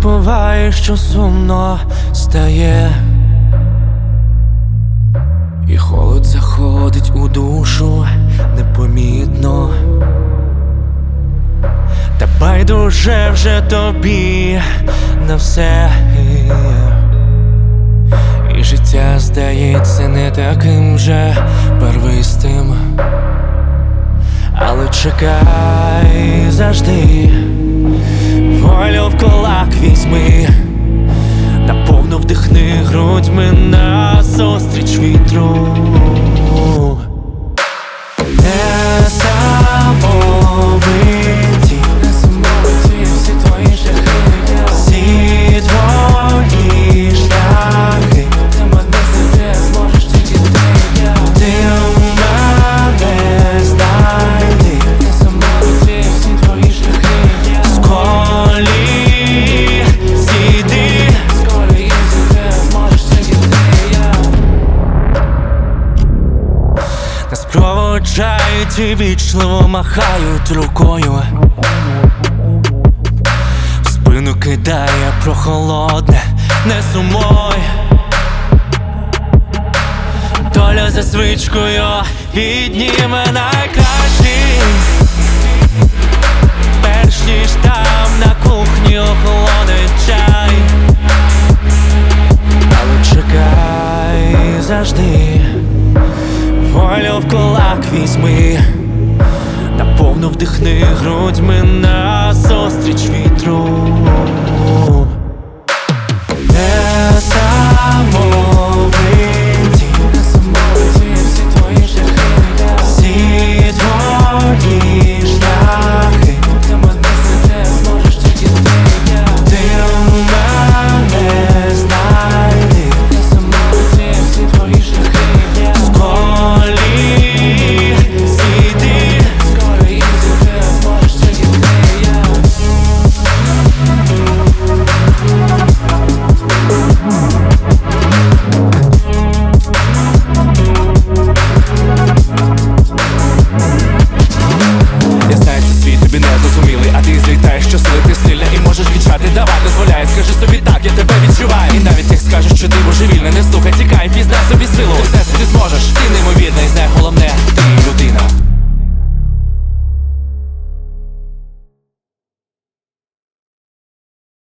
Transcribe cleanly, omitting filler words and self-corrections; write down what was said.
буває, що сумно стає, і холод заходить у душу непомітно. Та байдуже вже тобі на все, і життя здається не таким вже первистим. Але чекай завжди, волю в кулак візьми, наповну вдихни грудьми назустріч вітру. Несамовиті всі твої шляхи, всі твої шляхи. Ти мене знайти зможеш тільки ти. Ти мене знайди. Несамовиті всі твої шляхи, з колії зійди. З колії зійди зможеш тільки ти. Нас проводжають і вічливо махають рукою, в спину кидає прохолодне, не сумуй. Доля за свічкою підніме найкращий, перш ніж там на кухні охолоне чай. Але чекай завжди, волю в кулак візьми, наповну вдихни грудьми назустріч вітру. Несамовиті всі твої шляхи, всі твої шляхи. Ти мене знайти зможеш тільки ти. Ти мене знайди. Несамовиті всі твої шляхи, з колії зійди. З колії зійди зможеш тільки ти. Я знаю, цей світ тобі не зрозумілий, а ти злітаєш щосили, ти сильна і можеш відчати. Давай, дозволяй, скажи собі так, я тебе відчуваю. І навіть як скажеш, що ти божевільна, не слухай, тікай, пізнай собі силу. Ти все, ти зможеш, ти неймовірна, і знай головне, ти людина.